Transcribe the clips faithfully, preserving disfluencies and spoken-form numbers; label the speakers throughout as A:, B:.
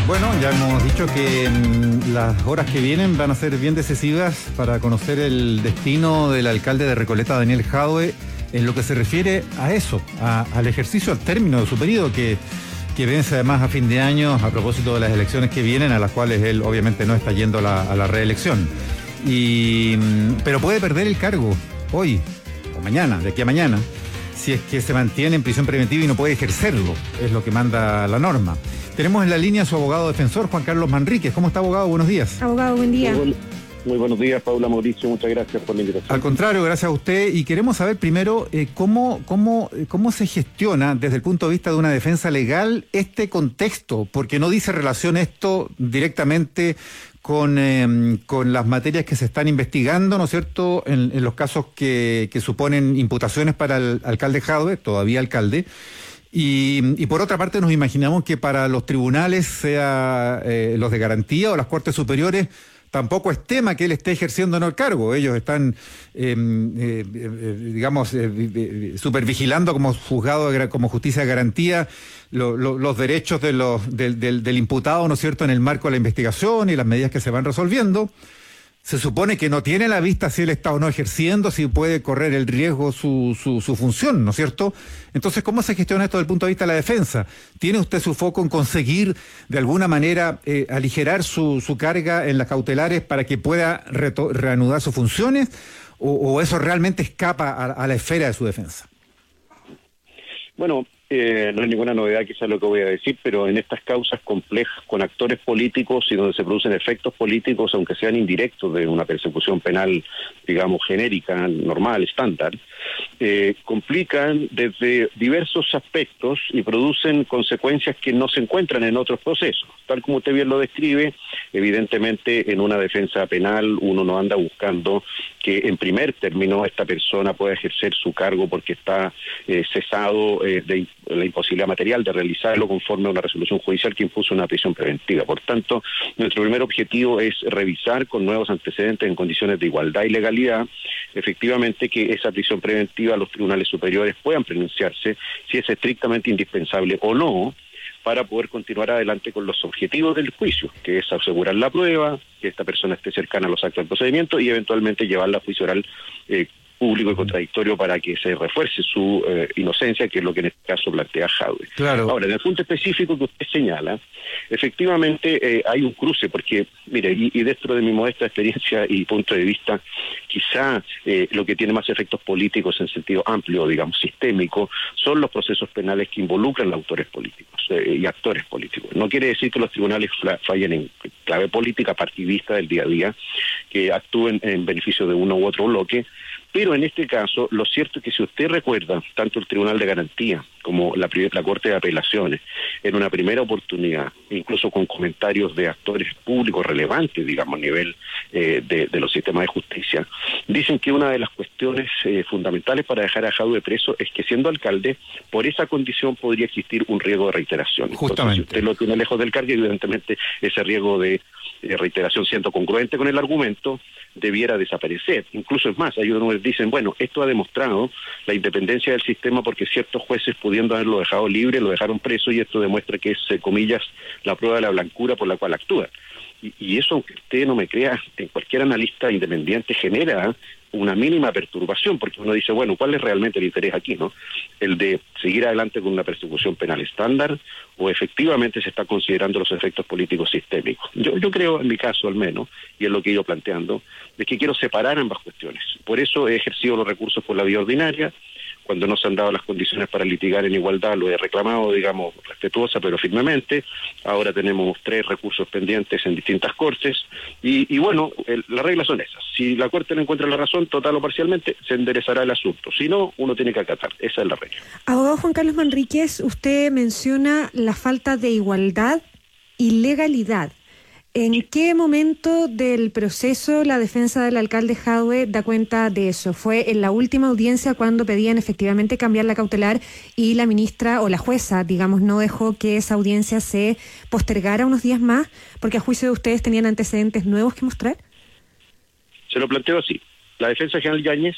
A: Bueno, ya hemos dicho que mm, las horas que vienen van a ser bien decisivas para conocer el destino del alcalde de Recoleta, Daniel Jadue, en lo que se refiere a eso, a, al ejercicio al término de su periodo, que, que vence además a fin de año a propósito de las elecciones que vienen, a las cuales él obviamente no está yendo a la, a la reelección. Y, mm, pero puede perder el cargo hoy o mañana, de aquí a mañana, si es que se mantiene en prisión preventiva y no puede ejercerlo, es lo que manda la norma. Tenemos en la línea a su abogado defensor, Juan Carlos Manríquez. ¿Cómo está, abogado? Buenos días.
B: Abogado, buen día.
C: Muy, buen, muy buenos días, Paula, Mauricio. Muchas gracias por la invitación.
A: Al contrario, gracias a usted. Y queremos saber primero eh, cómo, cómo, cómo se gestiona desde el punto de vista de una defensa legal este contexto, porque no dice relación esto directamente con, eh, con las materias que se están investigando, ¿no es cierto?, en, en los casos que, que suponen imputaciones para el alcalde Jadue, todavía alcalde. Y, y por otra parte nos imaginamos que para los tribunales, sea eh, los de garantía o las Cortes Superiores, tampoco es tema que él esté ejerciendo no el cargo. Ellos están, eh, eh, eh, digamos, eh, eh, supervigilando como juzgado, de, como justicia de garantía, lo, lo, los derechos de los, del, del, del imputado, ¿no es cierto?, en el marco de la investigación y las medidas que se van resolviendo. Se supone que no tiene a la vista si él está o no ejerciendo, si puede correr el riesgo su, su, su función, ¿no es cierto? Entonces, ¿cómo se gestiona esto desde el punto de vista de la defensa? ¿Tiene usted su foco en conseguir, de alguna manera, eh, aligerar su, su carga en las cautelares para que pueda reto, reanudar sus funciones? ¿O, o eso realmente escapa a, a la esfera de su defensa?
C: Bueno, eh, no es ninguna novedad quizás lo que voy a decir, pero en estas causas complejas con actores políticos y donde se producen efectos políticos, aunque sean indirectos de una persecución penal, digamos, genérica, normal, estándar, eh, complican desde diversos aspectos y producen consecuencias que no se encuentran en otros procesos. Tal como usted bien lo describe, evidentemente en una defensa penal uno no anda buscando que en primer término esta persona pueda ejercer su cargo porque está eh, cesado eh, de la imposibilidad material de realizarlo conforme a una resolución judicial que impuso una prisión preventiva. Por tanto, nuestro primer objetivo es revisar con nuevos antecedentes en condiciones de igualdad y legalidad, efectivamente, que esa prisión preventiva los tribunales superiores puedan pronunciarse si es estrictamente indispensable o no, para poder continuar adelante con los objetivos del juicio, que es asegurar la prueba, que esta persona esté cercana a los actos del procedimiento y eventualmente llevarla a juicio oral eh, público y contradictorio para que se refuerce su eh, inocencia, que es lo que en este caso plantea Jadue.
A: Claro.
C: Ahora, en el punto específico que usted señala, efectivamente eh, hay un cruce, porque, mire, y, y dentro de mi modesta experiencia y punto de vista, quizá eh, lo que tiene más efectos políticos en sentido amplio, digamos, sistémico, son los procesos penales que involucran a autores políticos eh, y actores políticos. No quiere decir que los tribunales fallen en clave política partidista del día a día, que actúen en beneficio de uno u otro bloque, pero en este caso, lo cierto es que si usted recuerda, tanto el Tribunal de Garantía como la, la Corte de Apelaciones, en una primera oportunidad, incluso con comentarios de actores públicos relevantes, digamos, a nivel eh, de, de los sistemas de justicia, dicen que una de las cuestiones eh, fundamentales para dejar a Jadue preso es que siendo alcalde, por esa condición podría existir un riesgo de reiteración.
A: Justamente.
C: Entonces, si usted lo tiene lejos del cargo, evidentemente ese riesgo de, de reiteración, siendo congruente con el argumento, debiera desaparecer. Incluso es más, hay unos que dicen, bueno, esto ha demostrado la independencia del sistema porque ciertos jueces, pudiendo haberlo dejado libre, lo dejaron preso, y esto demuestra que es, eh, comillas, la prueba de la blancura por la cual actúa. Y, y eso, aunque usted no me crea, en cualquier analista independiente genera una mínima perturbación, porque uno dice, bueno, ¿cuál es realmente el interés aquí, no? ¿El de seguir adelante con una persecución penal estándar o efectivamente se está considerando los efectos políticos sistémicos? Yo, yo creo, en mi caso al menos, y es lo que he ido planteando, es que quiero separar ambas cuestiones. Por eso he ejercido los recursos por la vía ordinaria. Cuando no se han dado las condiciones para litigar en igualdad, lo he reclamado, digamos, respetuosa pero firmemente. Ahora tenemos tres recursos pendientes en distintas cortes y, y bueno, el, las reglas son esas. Si la Corte no encuentra la razón, total o parcialmente, se enderezará el asunto. Si no, uno tiene que acatar. Esa es la regla.
B: Abogado Juan Carlos Manríquez, usted menciona la falta de igualdad y legalidad. ¿En qué momento del proceso la defensa del alcalde Jadue da cuenta de eso? ¿Fue en la última audiencia cuando pedían efectivamente cambiar la cautelar y la ministra o la jueza, digamos, no dejó que esa audiencia se postergara unos días más porque a juicio de ustedes tenían antecedentes nuevos que mostrar?
C: Se lo planteo así. La defensa general Yáñez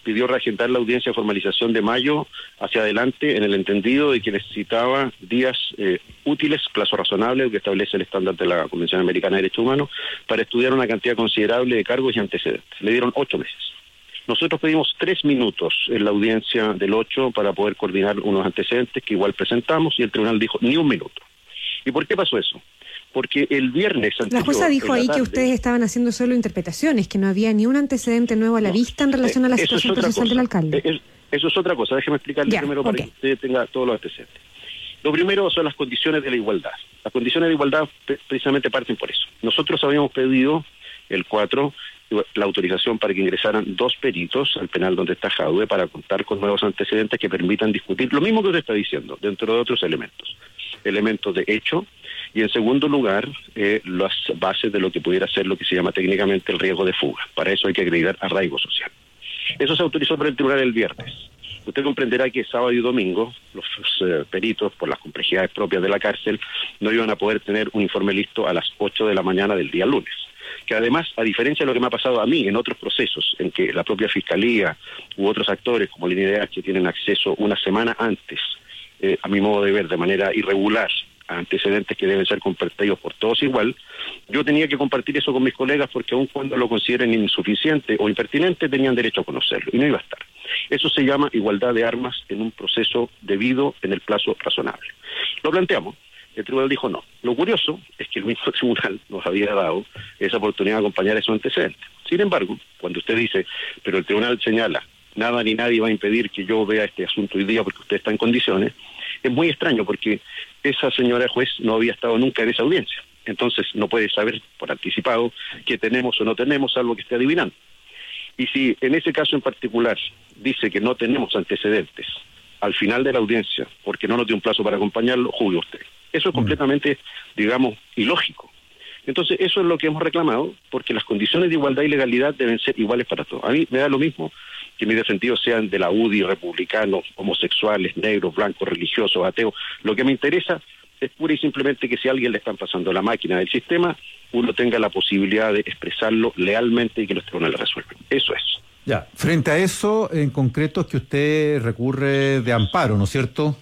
C: pidió reagendar la audiencia de formalización de mayo hacia adelante en el entendido de que necesitaba días eh, útiles, plazo razonable, que establece el estándar de la Convención Americana de Derechos Humanos, para estudiar una cantidad considerable de cargos y antecedentes. Le dieron ocho meses. Nosotros pedimos tres minutos en la audiencia del ocho para poder coordinar unos antecedentes que igual presentamos, y el tribunal dijo ni un minuto. ¿Y por qué pasó eso? Porque el viernes anterior,
B: la jueza dijo ahí tarde, que ustedes estaban haciendo solo interpretaciones, que no había ni un antecedente nuevo a la no, vista en relación a la situación procesal
C: cosa.
B: del alcalde.
C: Es, eso es otra cosa, déjeme explicarle ya, primero okay. para que usted tenga todos los antecedentes. Lo primero son las condiciones de la igualdad. Las condiciones de igualdad precisamente parten por eso. Nosotros habíamos pedido el cuatro la autorización para que ingresaran dos peritos al penal donde está Jadwe para contar con nuevos antecedentes que permitan discutir lo mismo que usted está diciendo, dentro de otros elementos. Elementos de hecho, y en segundo lugar, eh, las bases de lo que pudiera ser lo que se llama técnicamente el riesgo de fuga. Para eso hay que acreditar arraigo social. Eso se autorizó por el tribunal el viernes. Usted comprenderá que sábado y domingo los eh, peritos, por las complejidades propias de la cárcel, no iban a poder tener un informe listo a las ocho de la mañana del día lunes. Que además, a diferencia de lo que me ha pasado a mí en otros procesos, en que la propia Fiscalía u otros actores como la I N D H tienen acceso una semana antes, eh, a mi modo de ver, de manera irregular, a antecedentes que deben ser compartidos por todos igual, yo tenía que compartir eso con mis colegas porque aun cuando lo consideren insuficiente o impertinente, tenían derecho a conocerlo, y no iba a estar. Eso se llama igualdad de armas en un proceso debido en el plazo razonable. Lo planteamos. El tribunal dijo no. Lo curioso es que el mismo tribunal nos había dado esa oportunidad de acompañar esos antecedentes. Sin embargo, cuando usted dice, pero el tribunal señala, nada ni nadie va a impedir que yo vea este asunto hoy día porque usted está en condiciones, es muy extraño porque esa señora juez no había estado nunca en esa audiencia. Entonces no puede saber por anticipado qué tenemos o no tenemos, salvo que esté adivinando. Y si en ese caso en particular dice que no tenemos antecedentes al final de la audiencia porque no nos dio un plazo para acompañarlo, juzgue usted. Eso es completamente, digamos, ilógico. Entonces, eso es lo que hemos reclamado, porque las condiciones de igualdad y legalidad deben ser iguales para todos. A mí me da lo mismo que mis defendidos sean de la U D I, republicanos, homosexuales, negros, blancos, religiosos, ateos. Lo que me interesa es pura y simplemente que si a alguien le están pasando la máquina del sistema, uno tenga la posibilidad de expresarlo lealmente y que los tribunales resuelvan. Eso es.
A: Ya, frente a eso, en concreto, es que usted recurre de amparo, ¿no es cierto?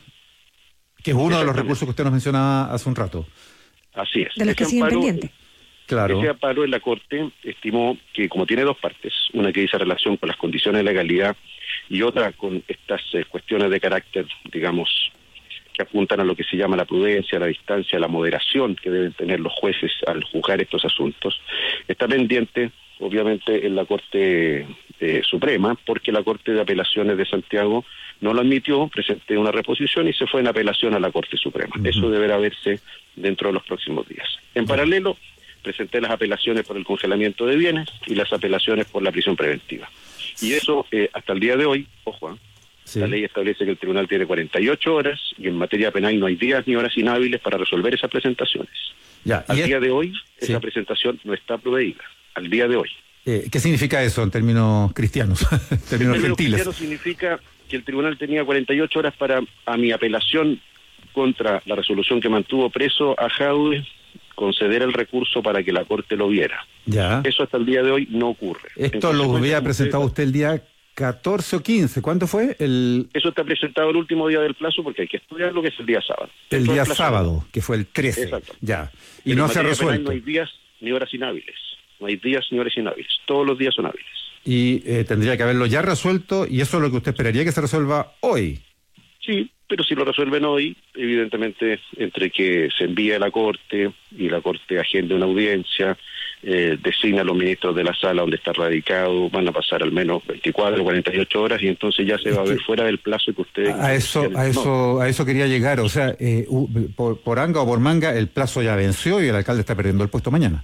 A: Que es uno de los recursos que usted nos mencionaba hace un rato.
C: Así es.
B: De los que siguen pendientes.
A: Claro.
C: Ese amparo en la Corte estimó que, como tiene dos partes, una que dice relación con las condiciones de legalidad y otra con estas eh, cuestiones de carácter, digamos, que apuntan a lo que se llama la prudencia, la distancia, la moderación que deben tener los jueces al juzgar estos asuntos, está pendiente, obviamente, en la Corte eh, Suprema, porque la Corte de Apelaciones de Santiago no lo admitió, presenté una reposición y se fue en apelación a la Corte Suprema. Uh-huh. Eso deberá verse dentro de los próximos días. En uh-huh. paralelo, presenté las apelaciones por el congelamiento de bienes y las apelaciones por la prisión preventiva. Y eso, eh, hasta el día de hoy, ojo, ¿eh? Sí. La ley establece que el tribunal tiene cuarenta y ocho horas y en materia penal no hay días ni horas inhábiles para resolver esas presentaciones. Ya, al día es... de hoy, sí. esa presentación no está proveída. Al día de hoy.
A: Eh, ¿Qué significa eso en términos cristianos? en términos,
C: en términos
A: gentiles.
C: cristianos significa que el tribunal tenía cuarenta y ocho horas para, a mi apelación contra la resolución que mantuvo preso a Jadwe, conceder el recurso para que la Corte lo viera. Ya. Eso hasta el día de hoy no ocurre.
A: Esto lo había presentado usted el día catorce o quince, ¿cuánto fue? El...
C: Eso está presentado el último día del plazo porque hay que estudiar lo que es el día sábado.
A: El día sábado, que fue el trece. Exacto. Ya. Y no se ha resuelto.
C: No hay días ni horas inhábiles. No hay días ni horas inhábiles. Todos los días son hábiles.
A: Y eh, tendría que haberlo ya resuelto, y eso es lo que usted esperaría que se resuelva hoy.
C: Sí, pero si lo resuelven hoy, evidentemente, entre que se envíe a la Corte y la Corte agende una audiencia, eh, designa a los ministros de la sala donde está radicado, van a pasar al menos veinticuatro, cuarenta y ocho horas y entonces ya se va a ver fuera del plazo que ustedes...
A: A eso, a eso, a eso quería llegar, o sea, eh, por, por anga o por manga, el plazo ya venció y el alcalde está perdiendo el puesto mañana.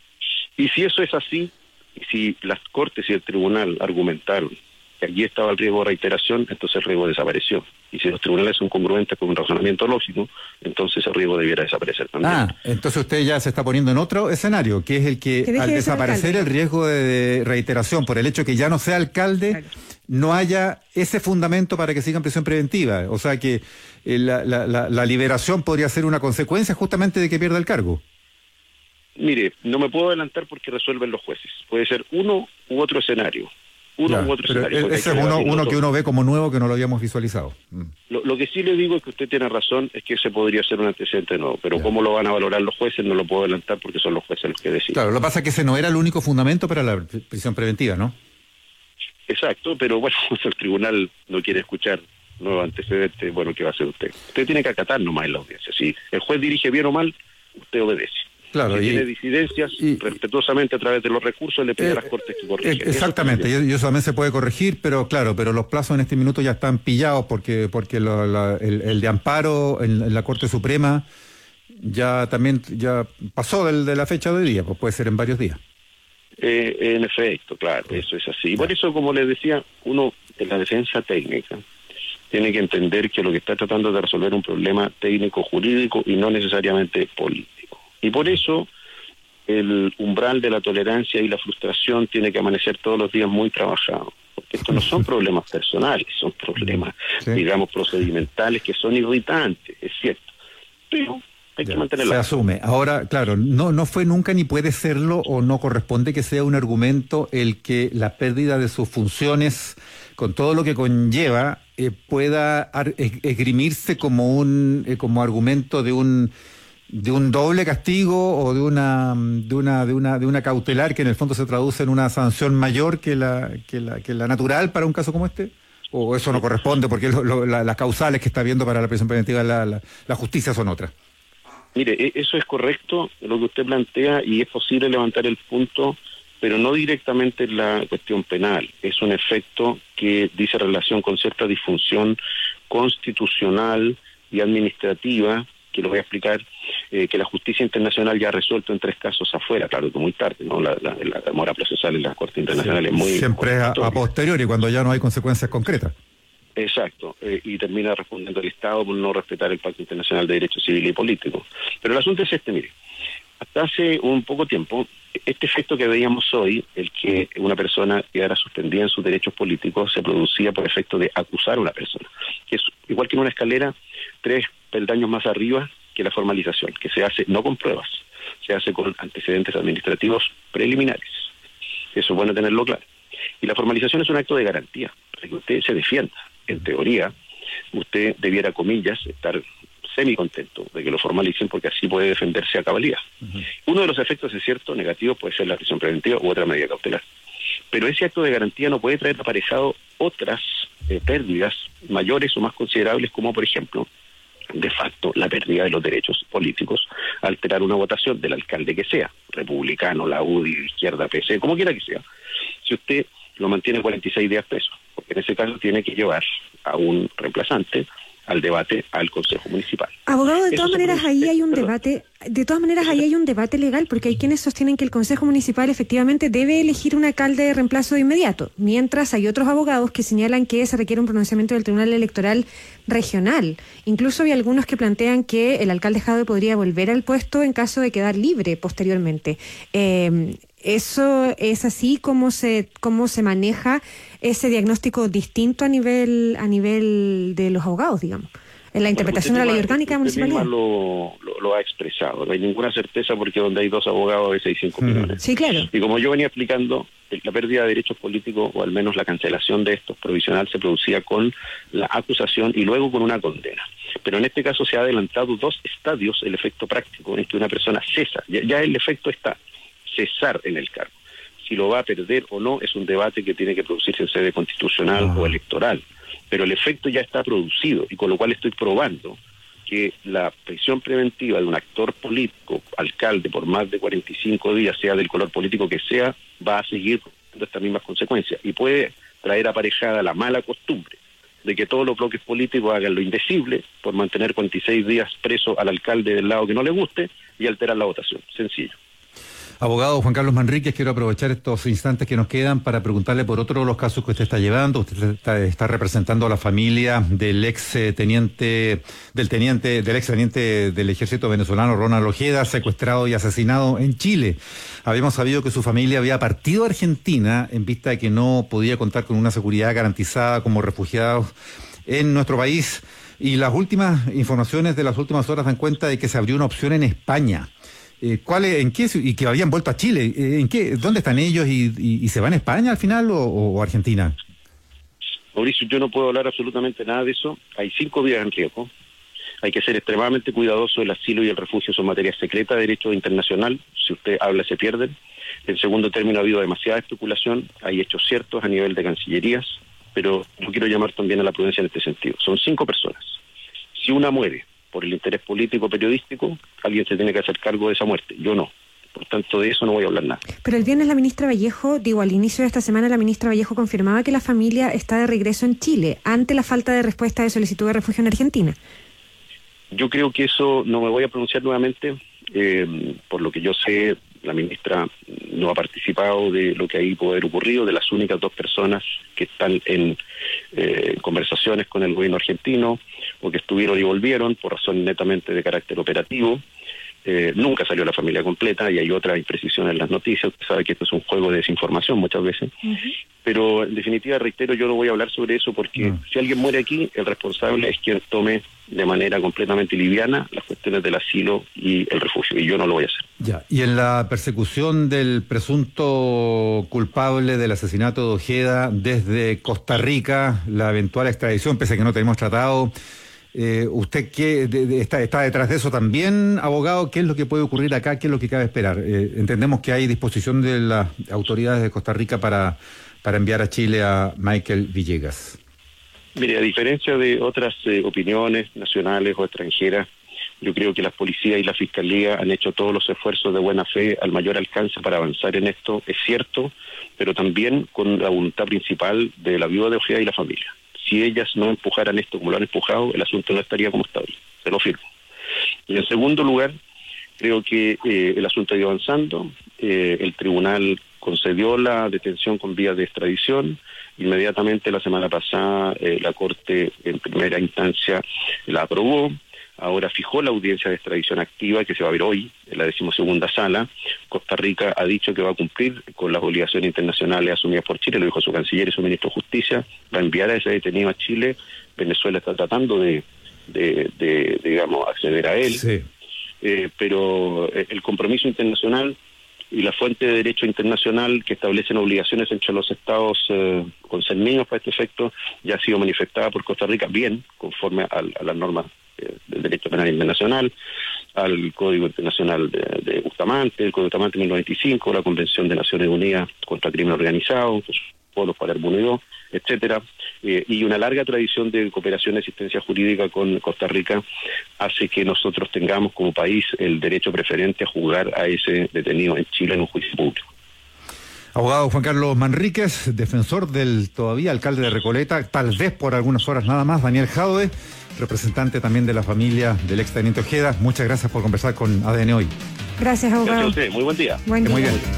C: Y si eso es así, y si las Cortes y el Tribunal argumentaron que allí estaba el riesgo de reiteración, entonces el riesgo desapareció. Y si los tribunales son congruentes con un razonamiento lógico, entonces el riesgo debiera desaparecer también.
A: Ah, entonces usted ya se está poniendo en otro escenario, que es el que, que al de desaparecer el riesgo de, de reiteración por el hecho que ya no sea alcalde, claro, no haya ese fundamento para que siga en prisión preventiva. O sea que eh, la, la, la, la liberación podría ser una consecuencia justamente de que pierda el cargo.
C: Mire, no me puedo adelantar porque resuelven los jueces. Puede ser uno u otro escenario. uno
A: ya,
C: u otro
A: pero
C: escenario.
A: Ese es uno, uno que uno ve como nuevo que no lo habíamos visualizado. Mm.
C: Lo, lo que sí le digo es que usted tiene razón, es que ese podría ser un antecedente nuevo, pero
A: ya.
C: cómo lo van a valorar los jueces no lo puedo adelantar porque son los jueces los que deciden.
A: Claro, lo que pasa es que ese no era el único fundamento para la prisión preventiva, ¿no?
C: Exacto, pero bueno, el tribunal no quiere escuchar nuevos antecedentes, bueno, ¿qué va a hacer usted? Usted tiene que acatar nomás en la audiencia. Si el juez dirige bien o mal, usted obedece.
A: Claro,
C: si
A: y,
C: tiene disidencias,
A: y,
C: respetuosamente a través de los recursos, le pide eh, a las Cortes que corrijan.
A: Exactamente, eso y, y eso también se puede corregir, pero claro, pero los plazos en este minuto ya están pillados porque porque lo, la, el, el de amparo en, en la Corte Suprema ya también ya pasó del, de la fecha de hoy día, pues puede ser en varios días.
C: Eh, en efecto, claro, eso es así. Y por eso, como les decía, uno en la defensa técnica tiene que entender que lo que está tratando de resolver un problema técnico-jurídico y no necesariamente político. Y por eso el umbral de la tolerancia y la frustración tiene que amanecer todos los días muy trabajado. Porque estos no son problemas personales, son problemas, sí. digamos, procedimentales que son irritantes, es cierto. Pero hay ya, que mantenerlo.
A: Se asume. Ahora, claro, no, no fue nunca ni puede serlo o no corresponde que sea un argumento el que la pérdida de sus funciones, con todo lo que conlleva, eh, pueda ar- esgrimirse como un eh, como argumento de un de un doble castigo o de una de una de una de una cautelar que en el fondo se traduce en una sanción mayor que la que la que la natural para un caso como este. ¿O eso no corresponde porque lo, lo, la, las causales que está viendo para la prisión preventiva la, la, la justicia son otras?
C: Mire, eso es correcto lo que usted plantea y es posible levantar el punto, pero no directamente en la cuestión penal. Es un efecto que dice relación con cierta disfunción constitucional y administrativa, que lo voy a explicar, eh, que la justicia internacional ya ha resuelto en tres casos afuera, claro que muy tarde, ¿no? La, la, la demora procesal en la Corte Internacional sí, es muy...
A: Siempre a, a posteriori, cuando ya no hay consecuencias concretas.
C: Exacto, eh, y termina respondiendo el Estado por no respetar el Pacto Internacional de Derechos Civiles y Políticos. Pero el asunto es este, mire, hasta hace un poco tiempo, este efecto que veíamos hoy, el que una persona quedara suspendida en sus derechos políticos, se producía por efecto de acusar a una persona, que es igual que en una escalera, tres peldaños más arriba que la formalización, que se hace no con pruebas, se hace con antecedentes administrativos preliminares. Eso es bueno tenerlo claro. Y la formalización es un acto de garantía, para que usted se defienda. En teoría, usted debiera, comillas, estar semi-contento de que lo formalicen porque así puede defenderse a cabalidad. Uh-huh. Uno de los efectos, es cierto, negativos puede ser la prisión preventiva u otra medida cautelar. Pero ese acto de garantía no puede traer aparejado otras eh, pérdidas mayores o más considerables, como por ejemplo, de facto, la pérdida de los derechos políticos, alterar una votación del alcalde que sea, republicano, la U D I, izquierda, P C, como quiera que sea. Si usted lo mantiene cuarenta y seis días preso, porque en ese caso tiene que llevar a un reemplazante al debate al Consejo Municipal.
B: Abogado, de
C: Eso
B: todas maneras
C: produce,
B: ahí hay un
C: perdón.
B: debate, de todas maneras ahí hay un debate legal, porque hay quienes sostienen que el Consejo Municipal efectivamente debe elegir un alcalde de reemplazo de inmediato, mientras hay otros abogados que señalan que se requiere un pronunciamiento del Tribunal Electoral Regional. Incluso hay algunos que plantean que el alcalde Jadwe podría volver al puesto en caso de quedar libre posteriormente. Eh, ¿Eso es así como se cómo se maneja ese diagnóstico distinto a nivel a nivel de los abogados, digamos, en la interpretación
C: bueno,
B: de la ley
C: misma,
B: orgánica de municipalidad?
C: Lo, lo, lo ha expresado, no hay ninguna certeza porque donde hay dos abogados a veces hay cinco opiniones.
B: Sí, claro.
C: Y como yo venía explicando, la pérdida de derechos políticos, o al menos la cancelación de estos provisional, se producía con la acusación y luego con una condena. Pero en este caso se ha adelantado dos estadios el efecto práctico en que una persona cesa. Ya, ya el efecto está, cesar en el cargo. Si lo va a perder o no es un debate que tiene que producirse en sede constitucional ah. o electoral. Pero el efecto ya está producido y con lo cual estoy probando que la prisión preventiva de un actor político, alcalde, por más de cuarenta y cinco días, sea del color político que sea, va a seguir teniendo estas mismas consecuencias y puede traer aparejada la mala costumbre de que todos los bloques políticos hagan lo indecible por mantener cuarenta y seis días preso al alcalde del lado que no le guste y alterar la votación. Sencillo.
A: Abogado Juan Carlos Manríquez, quiero aprovechar estos instantes que nos quedan para preguntarle por otro de los casos que usted está llevando. Usted está, está representando a la familia del ex teniente, del teniente, del ex teniente del ejército venezolano Ronald Ojeda, secuestrado y asesinado en Chile. Habíamos sabido que su familia había partido a Argentina en vista de que no podía contar con una seguridad garantizada como refugiados en nuestro país. Y las últimas informaciones de las últimas horas dan cuenta de que se abrió una opción en España. Eh, ¿cuál es, en qué, y que habían vuelto a Chile? Eh, ¿En qué, dónde están ellos y, y, y se van a España al final o, o Argentina?
C: Mauricio, yo no puedo hablar absolutamente nada de eso. Hay cinco vidas en riesgo. Hay que ser extremadamente cuidadoso. El asilo y el refugio son materia secreta de derecho internacional. Si usted habla, se pierden. En segundo término, ha habido demasiada especulación. Hay hechos ciertos a nivel de cancillerías, pero yo quiero llamar también a la prudencia en este sentido. Son cinco personas. Si una muere por el interés político periodístico, alguien se tiene que hacer cargo de esa muerte. Yo no. Por tanto, de eso no voy a hablar nada.
B: Pero el viernes la ministra Vallejo, digo, al inicio de esta semana, la ministra Vallejo confirmaba que la familia está de regreso en Chile, ante la falta de respuesta de solicitud de refugio en Argentina.
C: Yo creo que eso no me voy a pronunciar nuevamente. Eh, por lo que yo sé, la ministra no ha participado de lo que ahí puede haber ocurrido, de las únicas dos personas que están en eh, conversaciones con el gobierno argentino, o que estuvieron y volvieron por razones netamente de carácter operativo. Eh, nunca salió la familia completa y hay otra imprecisión en las noticias. Usted sabe que esto es un juego de desinformación muchas veces. Uh-huh. Pero en definitiva, reitero, yo no voy a hablar sobre eso porque uh-huh. si alguien muere aquí, el responsable es quien tome de manera completamente liviana las cuestiones del asilo y el refugio, y yo no lo voy a hacer.
A: Ya. Y en la persecución del presunto culpable del asesinato de Ojeda desde Costa Rica, la eventual extradición, pese a que no tenemos tratado, Eh, ¿usted qué de, de, está, está detrás de eso también, abogado? ¿Qué es lo que puede ocurrir acá? ¿Qué es lo que cabe esperar? Eh, entendemos que hay disposición de las autoridades de Costa Rica para, para enviar a Chile a Michael Villegas.
C: Mire, a diferencia de otras eh, opiniones nacionales o extranjeras, yo creo que las policías y la fiscalía han hecho todos los esfuerzos de buena fe al mayor alcance para avanzar en esto, es cierto, pero también con la voluntad principal de la viuda de Ojeda y la familia. Si ellas no empujaran esto como lo han empujado, el asunto no estaría como está hoy, se lo firmo. Y en segundo lugar, creo que eh, el asunto ha ido avanzando, eh, el tribunal concedió la detención con vía de extradición, inmediatamente la semana pasada eh, la Corte en primera instancia la aprobó, ahora fijó la audiencia de extradición activa que se va a ver hoy en la decimosegunda sala. Costa Rica ha dicho que va a cumplir con las obligaciones internacionales asumidas por Chile, lo dijo su canciller y su ministro de Justicia, va a enviar a ese detenido a Chile. Venezuela está tratando de, de, de, de digamos, acceder a él, sí. eh, pero el compromiso internacional y la fuente de derecho internacional que establecen obligaciones entre los estados eh, concernidos para este efecto ya ha sido manifestada por Costa Rica, bien, conforme a, a las normas del derecho penal internacional, al Código Internacional de, de Bustamante, el Código Bustamante mil novecientos noventa y cinco, la Convención de Naciones Unidas contra el Crimen Organizado, los pueblos Palermo Unido, etcétera, eh, y una larga tradición de cooperación y asistencia jurídica con Costa Rica hace que nosotros tengamos como país el derecho preferente a juzgar a ese detenido en Chile en un juicio público.
A: Abogado Juan Carlos Manríquez, defensor del todavía alcalde de Recoleta, tal vez por algunas horas nada más, Daniel Jadwe, representante también de la familia del exteniente Ojeda. Muchas gracias por conversar con A D N Hoy.
B: Gracias, abogado.
C: Gracias a usted. Muy buen día.
B: Buen día.
A: Muy bien.